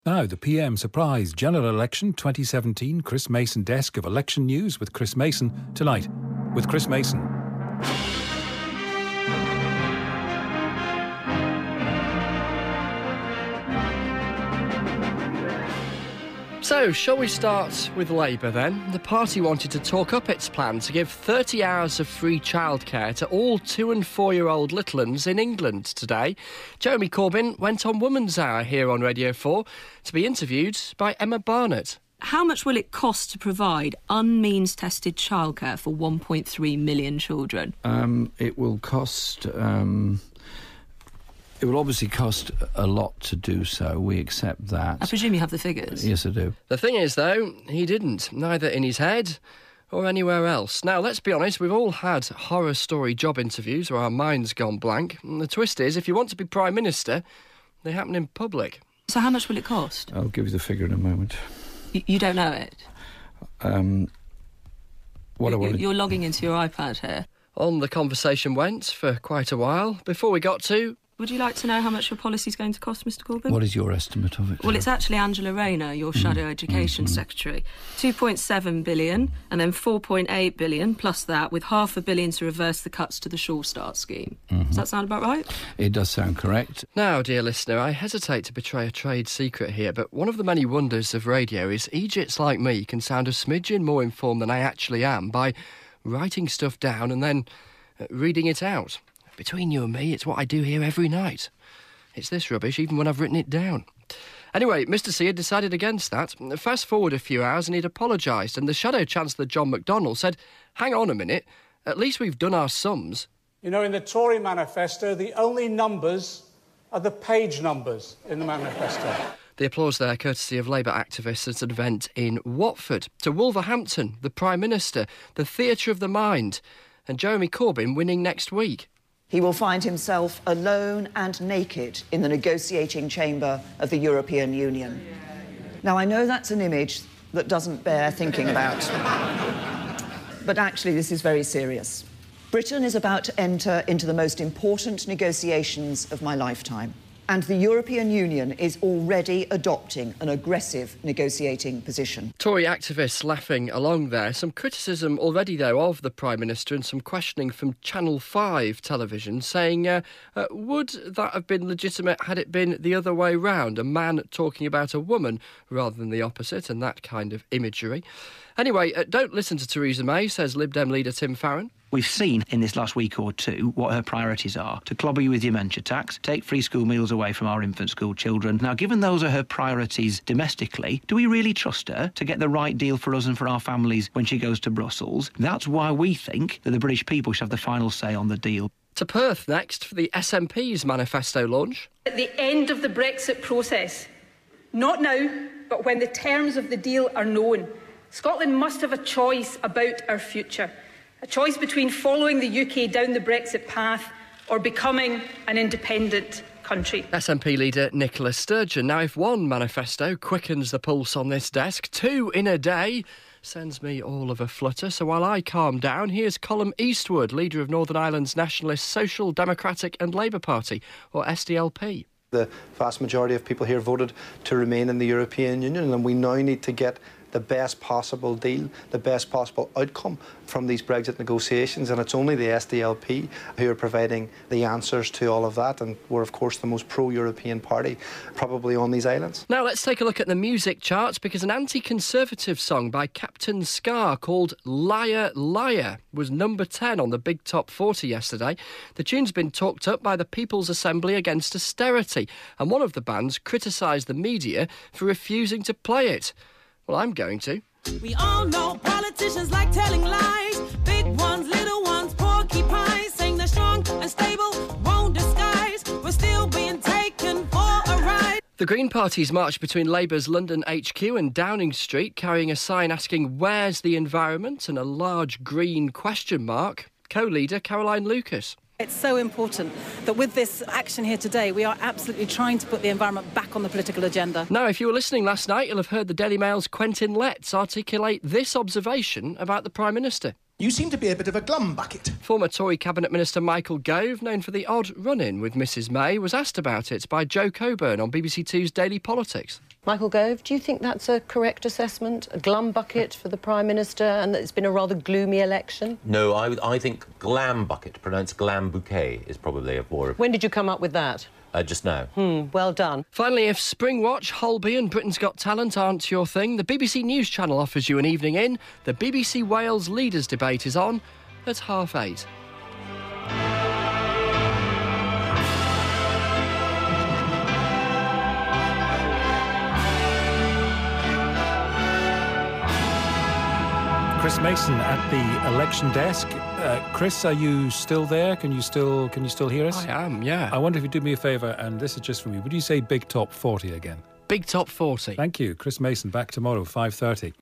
Now, the PM Surprise General Election 2017 Chris Mason Desk of Election News with Chris Mason tonight. With Chris Mason. So, shall we start with Labour then? The party wanted to talk up its plan to give 30 hours of free childcare to all 2- and 4-year-old little uns in England today. Jeremy Corbyn went on Woman's Hour here on Radio 4 to be interviewed by Emma Barnett. How much will it cost to provide unmeans-tested childcare for 1.3 million children? It will cost... It will obviously cost a lot to do so. We accept that. I presume you have the figures. Yes, I do. The thing is, though, he didn't, neither in his head or anywhere else. Now, let's be honest, we've all had horror story job interviews where our mind's gone blank. And the twist is, if you want to be Prime Minister, they happen in public. So how much will it cost? I'll give you the figure in a moment. You don't know it? You're logging into your iPad here. On the conversation went for quite a while before we got to... Would you like to know how much your policy's going to cost, Mr Corbyn? What is your estimate of it? Well, it's actually Angela Rayner, your Shadow Education Secretary. 2.7 billion and then 4.8 billion plus that, with £500 million to reverse the cuts to the Sure Start scheme. Does that sound about right? It does sound correct. Now, dear listener, I hesitate to betray a trade secret here, but one of the many wonders of radio is Egypts like me can sound a smidgen more informed than I actually am by writing stuff down and then reading it out. Between you and me, it's what I do here every night. It's this rubbish, even when I've written it down. Anyway, Mr C had decided against that. Fast forward a few hours and he'd apologised, and the Shadow Chancellor John McDonnell said, hang on a minute, at least we've done our sums. You know, in the Tory manifesto, the only numbers are the page numbers in the manifesto. The applause there courtesy of Labour activists at an event in Watford. To Wolverhampton, the Prime Minister, the theatre of the mind, and Jeremy Corbyn winning next week. He will find himself alone and naked in the negotiating chamber of the European Union. Now, I know that's an image that doesn't bear thinking about. But actually, this is very serious. Britain is about to enter into the most important negotiations of my lifetime. And the European Union is already adopting an aggressive negotiating position. Tory activists laughing along there. Some criticism already, though, of the Prime Minister and some questioning from Channel 5 television saying, would that have been legitimate had it been the other way round? A man talking about a woman rather than the opposite, and that kind of imagery. Anyway, don't listen to Theresa May, says Lib Dem leader Tim Farron. We've seen in this last week or two what her priorities are. To clobber you with dementia tax, take free school meals away from our infant school children. Now, given those are her priorities domestically, do we really trust her to get the right deal for us and for our families when she goes to Brussels? That's why we think that the British people should have the final say on the deal. To Perth next for the SNP's manifesto launch. At the end of the Brexit process, not now, but when the terms of the deal are known, Scotland must have a choice about our future. A choice between following the UK down the Brexit path or becoming an independent country. SNP leader Nicola Sturgeon. Now, if one manifesto quickens the pulse on this desk, 2 in a day sends me all of a flutter. So while I calm down, here's Colm Eastwood, leader of Northern Ireland's Nationalist Social Democratic and Labour Party, or SDLP. The vast majority of people here voted to remain in the European Union, and we now need to get the best possible deal, the best possible outcome from these Brexit negotiations, and it's only the SDLP who are providing the answers to all of that, and we're of course the most pro-European party probably on these islands. Now let's take a look at the music charts, because an anti-conservative song by Captain Scar called Liar Liar was number 10 on the Big Top 40 yesterday. The tune's been talked up by the People's Assembly Against Austerity, and one of the bands criticised the media for refusing to play it. Well, I'm going to. We all know politicians like telling lies. Big ones, little ones, porcupines, saying they're strong and stable, won't disguise. We're still being taken for a ride. The Green Party's marched between Labour's London HQ and Downing Street, carrying a sign asking, "Where's the environment?" and a large green question mark. Co-leader Caroline Lucas. It's so important that with this action here today, we are absolutely trying to put the environment back on the political agenda. Now, if you were listening last night, you'll have heard the Daily Mail's Quentin Letts articulate this observation about the Prime Minister. You seem to be a bit of a glum bucket. Former Tory Cabinet Minister Michael Gove, known for the odd run-in with Mrs May, was asked about it by Joe Coburn on BBC Two's Daily Politics. Michael Gove, do you think that's a correct assessment? A glum bucket for the Prime Minister and that it's been a rather gloomy election? No, I think glam bucket, pronounced glam bouquet, is probably a more... When did you come up with that? Just now. Well done. Finally, if Springwatch, Holby and Britain's Got Talent aren't your thing, the BBC News Channel offers you an evening in. The BBC Wales Leaders Debate is on at 8:30. Chris Mason at the election desk. Chris, are you still there? Can you still hear us? I am, yeah. I wonder if you do me a favour, and this is just for me. Would you say Big Top 40 again? Big Top 40. Thank you. Chris Mason back tomorrow, 5:30.